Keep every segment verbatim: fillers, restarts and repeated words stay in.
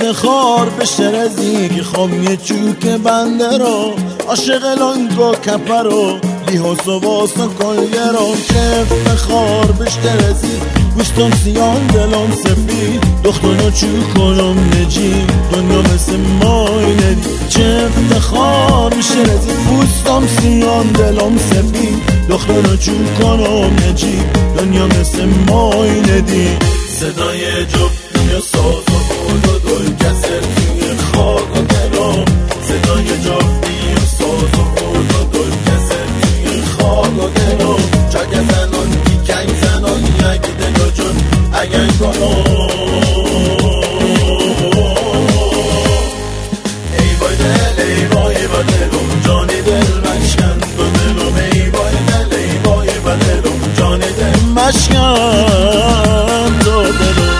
افتخار به شرزی خام یه چوک بنده رو عاشق لانگو کپر رو لیحاس و واسه کلگرام که افتخار به شرزی گوشتم سیان دلم سفید دختانو چو کنم نجی دنیا مثل مای ندی چه افتخار به شرزی گوشتم سیان دلم سفید دختانو چو کنم نجی دنیا مثل مای ندی صدای جفتی و ساز و بود و دل کسر توی خاک و درام صدای جفتی و ساز و بود و دل کسر توی خاک و درام چاک زنان کی کنگ زنان یک دگا جون اگر کنم ای بای دل ای بای با دلم جانی دل مشکن با دلم ای بای دل ای بای با دلم جانی دل مشکن با دلم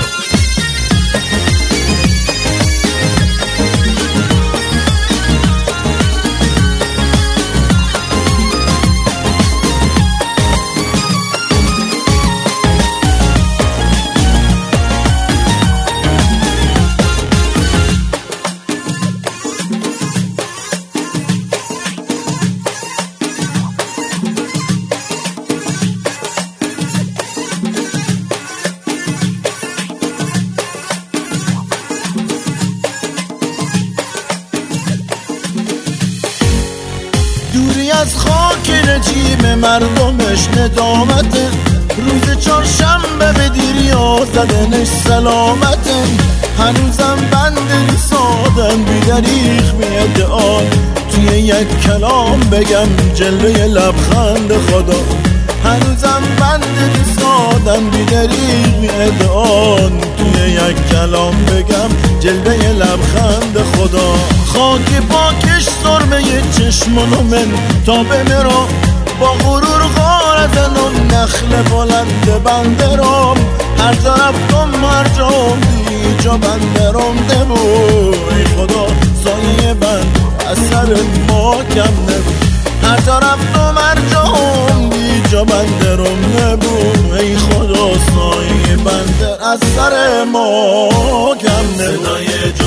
دوری از خاک رجیم مردمش ندامته روز چهارشنبه به دیریا زدنش سلامته هنوزم بند سادن بیدریخ میدعا توی یک کلام بگم جلوه لبخند خدا هنوزم بند سادن بیدریخ میدعا توی یک کلام بگم جلوه لبخند خدا خاک پاکش سرمه چشمانو من تا بمیرم با غرور غار زنم نخل بلند بنده رام هر جا رفتم هر جا بی جا بنده رام دمو ای خدا سایه بند از سر ما کم نبو هر جا رفتم هر جا بی جا بنده رام نبو ای خدا سایه بنده از سر ما کم نبو